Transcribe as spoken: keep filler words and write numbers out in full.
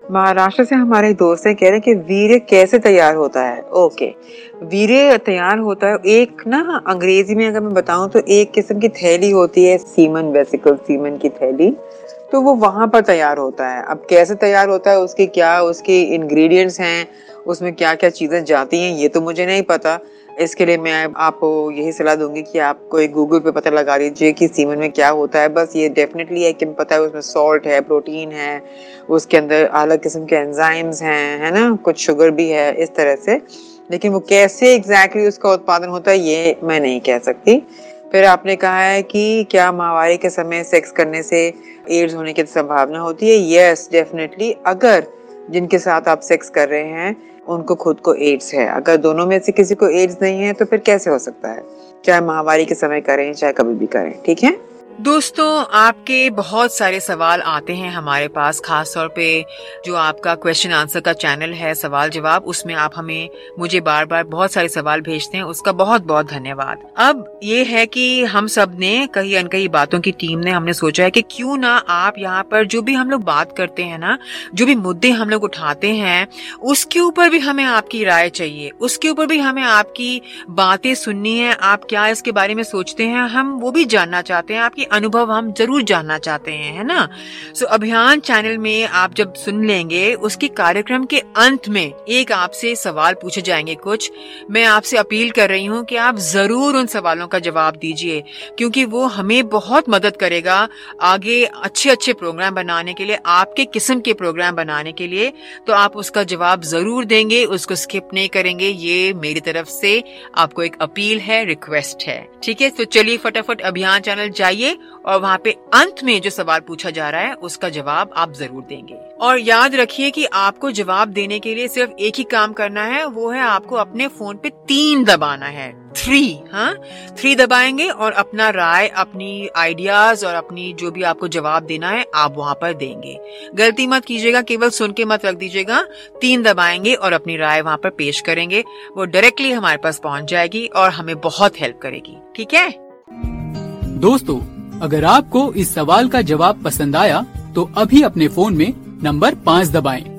महाराष्ट्र से हमारे दोस्त हैं, कह रहे हैं कि वीर्य कैसे तैयार होता है। ओके, वीर्य तैयार होता है एक ना, अंग्रेजी में अगर मैं बताऊं तो एक किस्म की थैली होती है, सीमन वेसिकल, सीमन की थैली, तो वो वहां पर तैयार होता है। अब कैसे तैयार होता है, उसके क्या उसके इंग्रेडिएंट्स हैं, उसमें क्या क्या चीजें जाती हैं, ये तो मुझे नहीं पता। इसके लिए मैं आपको यही सलाह दूंगी कि आप कोई गूगल पे पता लगा लीजिए कि सीमन में क्या होता है। बस ये डेफिनेटली है कि पता है उसमें सॉल्ट है, प्रोटीन है, उसके अंदर अलग किस्म के एंजाइम्स हैं, है ना, कुछ शुगर भी है, इस तरह से। लेकिन वो कैसे एग्जैक्टली उसका उत्पादन होता है ये मैं नहीं कह सकती। फिर आपने कहा है कि क्या माहवारी के समय सेक्स करने से एड्स होने की संभावना होती है। Yes, definitely. अगर जिनके साथ आप सेक्स कर रहे हैं उनको खुद को एड्स है, अगर दोनों में से किसी को एड्स नहीं है तो फिर कैसे हो सकता है, चाहे माहवारी के समय करें चाहे कभी भी करें। ठीक है दोस्तों, आपके बहुत सारे सवाल आते हैं हमारे पास, खास तौर पे जो आपका क्वेश्चन आंसर का चैनल है सवाल जवाब, उसमें आप हमें मुझे बार बार बहुत सारे सवाल भेजते हैं, उसका बहुत बहुत धन्यवाद। अब ये है कि हम सब ने कई अनकई बातों की टीम ने हमने सोचा है कि क्यों ना आप यहाँ पर जो भी हम लोग बात करते हैं ना, जो भी मुद्दे हम लोग उठाते हैं, उसके ऊपर भी हमें आपकी राय चाहिए, उसके ऊपर भी हमें आपकी बातें सुननी है। आप क्या इसके बारे में सोचते हैं, हम वो भी जानना चाहते हैं, आपकी अनुभव हम जरूर जानना चाहते हैं, है ना। सो so, अभियान चैनल में आप जब सुन लेंगे, उसके कार्यक्रम के अंत में एक आपसे सवाल पूछे जाएंगे कुछ। मैं आपसे अपील कर रही हूँ कि आप जरूर उन सवालों का जवाब दीजिए, क्योंकि वो हमें बहुत मदद करेगा आगे अच्छे अच्छे प्रोग्राम बनाने के लिए, आपके किस्म के प्रोग्राम बनाने के लिए। तो आप उसका जवाब जरूर देंगे, उसको स्किप नहीं करेंगे। ये मेरी तरफ से आपको एक अपील है, रिक्वेस्ट है। ठीक है, तो चलिए फटाफट अभियान चैनल जाइए और वहाँ पे अंत में जो सवाल पूछा जा रहा है उसका जवाब आप जरूर देंगे। और याद रखिए कि आपको जवाब देने के लिए सिर्फ एक ही काम करना है, वो है आपको अपने फोन पे तीन दबाना है, थ्री, हाँ थ्री दबाएंगे और अपना राय, अपनी आइडियाज और अपनी जो भी आपको जवाब देना है आप वहाँ पर देंगे। गलती मत कीजिएगा, केवल सुन के मत रख दीजिएगा। तीन दबाएंगे और अपनी राय वहाँ पर पेश करेंगे, वो डायरेक्टली हमारे पास पहुँच जाएगी और हमें बहुत हेल्प करेगी। ठीक है दोस्तों, अगर आपको इस सवाल का जवाब पसंद आया तो अभी अपने फोन में नंबर पाँच दबाएं